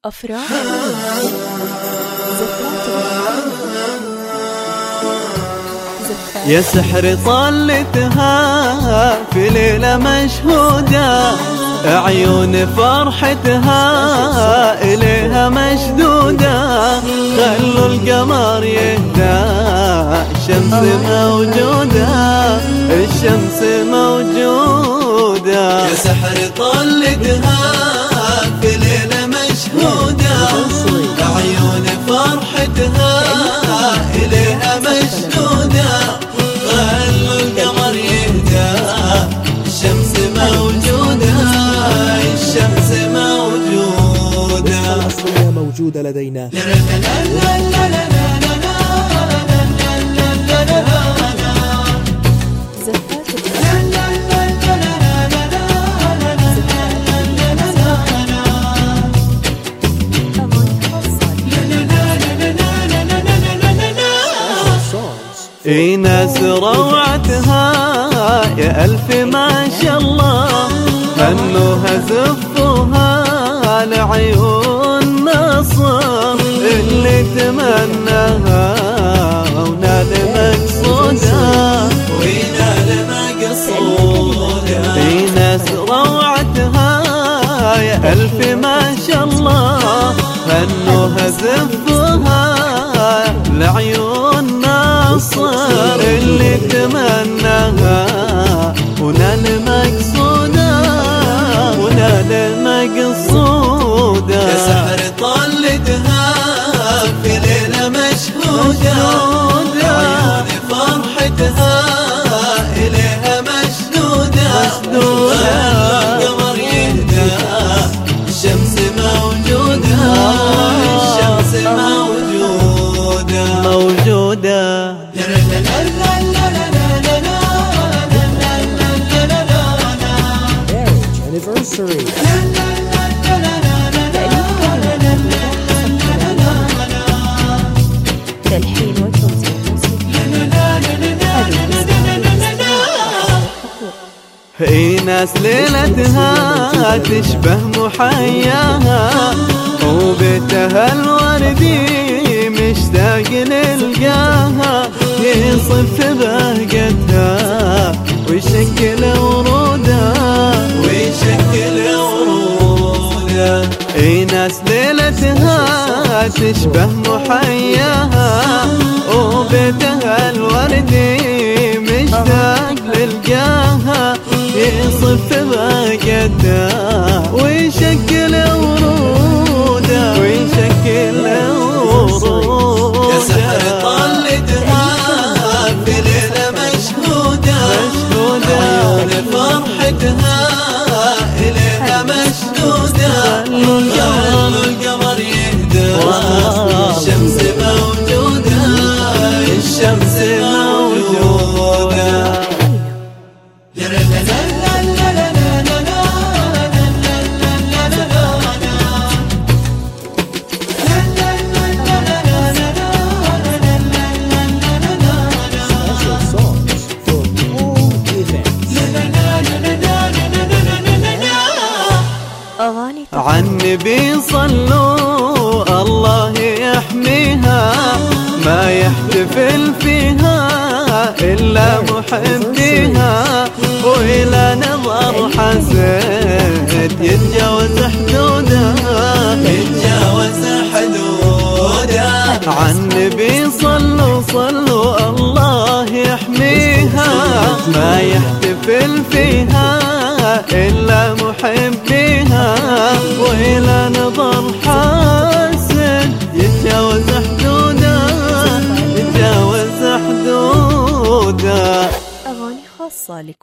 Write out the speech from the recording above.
أفراح يا سحر طلتها في ليلة مشهودة، عيون فرحتها إليها مشدودة، خلوا القمر يهدى، الشمس موجودة، الشمس موجودة. يا سحر طلتها في ليلة مشهودة، عيون فرحتها إليها مشدودة، خلوا القمر يهدى، الشمس موجودة، الشمس موجودة. الأصلية موجودة لدينا. ناس روعتها يا ألف ما شاء الله، هنوها زفوها لعيون نصر، اللي تمناها ونال مقصودها، وينال مقصودها. ناس روعتها يا ألف ما شاء الله، هنوها زفوها لعيون نصر، اللي تمناها ونال مقصودها، ونال مقصودها. يا سحر طلتها في ليلة مشهودة، عيون فرحتها إليها مشدودة، القمر يهدى، الشمس موجودة، الشمس موجودة موجودة. Anniversary. تلحين وتوزيع موسيقى. ناس ليلتها تشبه محياها، وبيتها الوردي مشتاق نلقاها، يصف بهجتها ويشكل ورودها، ويشكل ورودها. ناس ليلتها تشبه محياها، وبيتها الوردي مشتاق نلقاها، يصف بهجتها ويشكل ورودها، ويشكل ورودها. يا سحر طلتها في ليلة مشهودة، عيون فرحتها إليها مشدودة، القمر يهدى، الشمس موجودة، الشمس موجودة. عن النبي صلوا الله يحميها، ما يحتفل فيها إلا محبيها، وإلى نظر حسد يتجاوز حدودها، يتجاوز حدودها. عن النبي صلوا الله يحميها، ما يحتفل فيها إلا محبيها، وإلى نظر حاسد يتجاوز حدودها، يتجاوز حدودها. أغاني خاصة لكم.